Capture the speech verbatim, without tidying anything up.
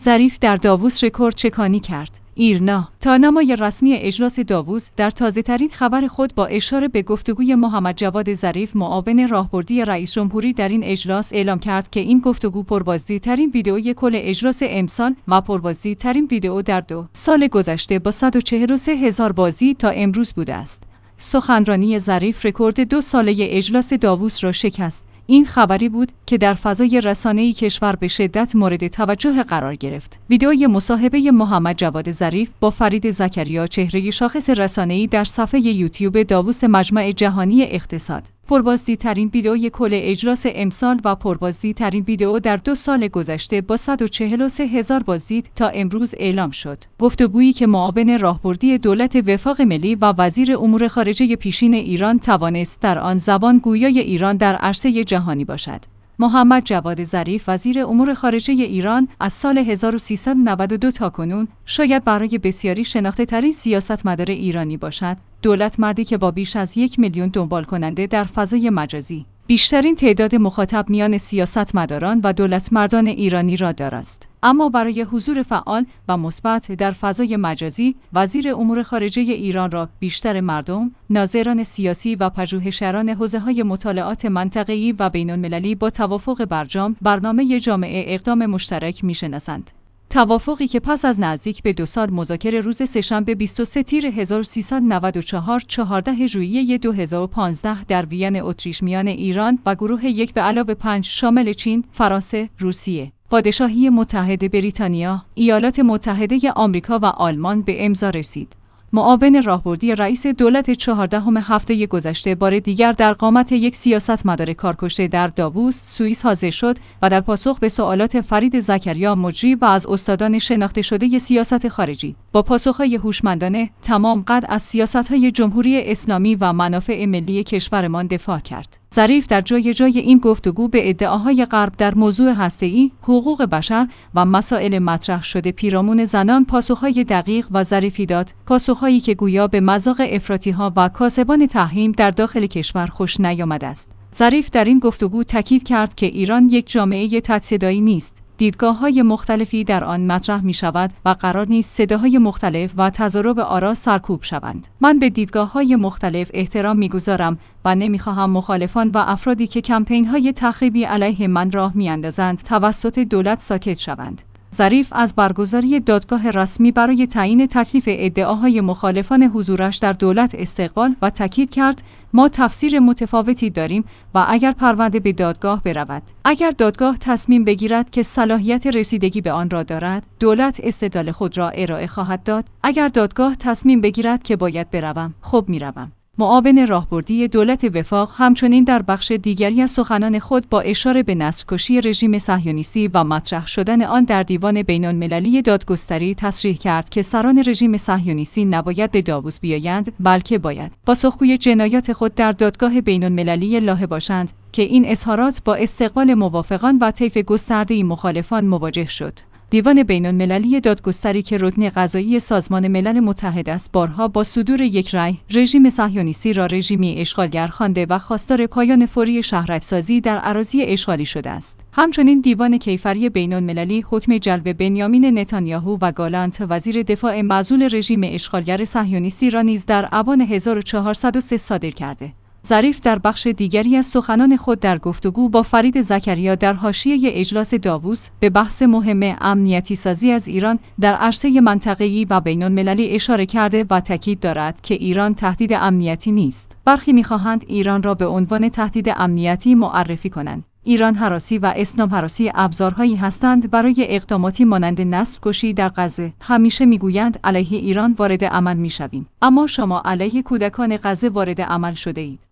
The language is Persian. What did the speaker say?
ظریف در داووس رکورد چکانی کرد. ایرنا تارنمای رسمی اجلاس داووس در تازه‌ترین خبر خود با اشاره به گفتگوی محمد جواد ظریف معاون راهبردی رئیس جمهوری در این اجلاس اعلام کرد که این گفتگو پربازدیدترین ویدئوی کل اجلاس امسال و پربازدیدترین ویدئو در دو سال گذشته با صد و چهل و سه هزار بازدید تا امروز بوده است. سخنرانی ظریف رکورد دو ساله اجلاس داووس را شکست. این خبری بود که در فضای رسانه‌ای کشور به شدت مورد توجه قرار گرفت. ویدئوی مصاحبه محمد جواد ظریف با فرید زکریا، چهره شاخص رسانه‌ای در صفحه یوتیوب داووس مجمع جهانی اقتصاد، پربازدیدتررین ویدئوی کل اجلاس امسال و پربازدیدترین ویدئو در دو سال گذشته با صد و چهل و سه هزار بازدید تا امروز اعلام شد. گفتگویی که معاون راهبردی دولت وفاق ملی و وزیر امور خارجه پیشین ایران توانست در آن زبان گویای ایران در عرصه جهانی باشد. محمد جواد ظریف وزیر امور خارجه ایران از سال هزار و سیصد و نود و دو تا کنون شاید برای بسیاری شناخته ترین سیاستمدار ایرانی باشد. دولت مردی که با بیش از یک میلیون دنبال کننده در فضای مجازی بیشترین تعداد مخاطب میان سیاستمداران و دولتمردان ایرانی را دارد. اما برای حضور فعال و مثبت در فضای مجازی، وزیر امور خارجه ایران را بیشتر مردم، ناظران سیاسی و پژوهشگران حوزه‌های مطالعات منطقه‌ای و بین‌المللی با توافق برجام برنامه جامعه اقدام مشترک می‌شناسند. توافقی که پس از نزدیک به دو سال مذاکره روز سه‌شنبه بیست و سوم تیر هزار و سیصد و نود و چهار چهاردهم ژوئیه دو هزار و پانزده در وین اتریش میان ایران و گروه یک به علاوه پنج شامل چین، فرانسه، روسیه، پادشاهی متحده بریتانیا، ایالات متحده آمریکا و آلمان به امضا رسید. معاون راهبردی رئیس دولت چهاردهم هفته گذشته بار دیگر در قامت یک سیاستمدار کارکشته در داووس، سوئیس حاضر شد و در پاسخ به سوالات فرید زکریا مجری و از استادان شناخته شده سیاست خارجی با پاسخهای هوشمندانه تمام قد از سیاست‌های جمهوری اسلامی و منافع ملی کشورمان دفاع کرد. ظریف در جای جای این گفتگو به ادعاهای غرب در موضوع هسته‌ای، حقوق بشر و مسائل مطرح شده پیرامون زنان پاسخهای دقیق و ظریفی داد، پاسخهایی که گویا به مذاق افراطی‌ها و کاسبان تحریم در داخل کشور خوش نیامده است. ظریف در این گفتگو تاکید کرد که ایران یک جامعه تک‌صدایی نیست. دیدگاه‌های مختلفی در آن مطرح می‌شود و قرار نیست صداهای مختلف و تضارب آرا سرکوب شوند. من به دیدگاه‌های مختلف احترام می‌گذارم و نمی‌خواهم مخالفان و افرادی که کمپین‌های تخریبی علیه من راه می‌اندازند توسط دولت ساکت شوند. ظریف از برگزاری دادگاه رسمی برای تعیین تکلیف ادعاهای مخالفان حضورش در دولت استقبال و تاکید کرد ما تفسیر متفاوتی داریم و اگر پرونده به دادگاه برود، اگر دادگاه تصمیم بگیرد که صلاحیت رسیدگی به آن را دارد، دولت استدلال خود را ارائه خواهد داد. اگر دادگاه تصمیم بگیرد که باید بروم، خب میروم. معاون راهبردی دولت وفاق همچنین در بخش دیگری از سخنان خود با اشاره به نسل‌کشی رژیم صهیونیستی و مطرح شدن آن در دیوان بین‌المللی دادگستری تصریح کرد که سران رژیم صهیونیستی نباید به داووس بیایند، بلکه باید پاسخگوی جنایات خود در دادگاه بین‌المللی لاهه باشند که این اظهارات با استقبال موافقان و طیف گسترده‌ای مخالفان مواجه شد. دیوان بین‌المللی دادگستری که رکن قضایی سازمان ملل متحد است بارها با صدور یک رأی رژیم صهیونیستی را رژیمی اشغالگر خوانده و خواستار پایان فوری شهرک‌سازی در اراضی اشغالی شده است. همچنین دیوان کیفری بین‌المللی حکم جلب بنیامین نتانیاهو و گالانت وزیر دفاع معزول رژیم اشغالگر صهیونیستی را نیز در آبان هزار و چهارصد و سه صادر کرده. ظریف در بخش دیگری از سخنان خود در گفتگو با فرید زکریا در حاشیه اجلاس داووس به بحث مهم امنیتی سازی از ایران در عرصه منطقه‌ای و بین‌المللی اشاره کرده و تاکید دارد که ایران تهدید امنیتی نیست. برخی می‌خواهند ایران را به عنوان تهدید امنیتی معرفی کنند. ایران هراسی و اسلام هراسی ابزارهایی هستند برای اقداماتی مانند نسل کشی در غزه. همیشه میگویند علیه ایران وارد عمل میشویم، اما شما علیه کودکان غزه وارد عمل شده اید.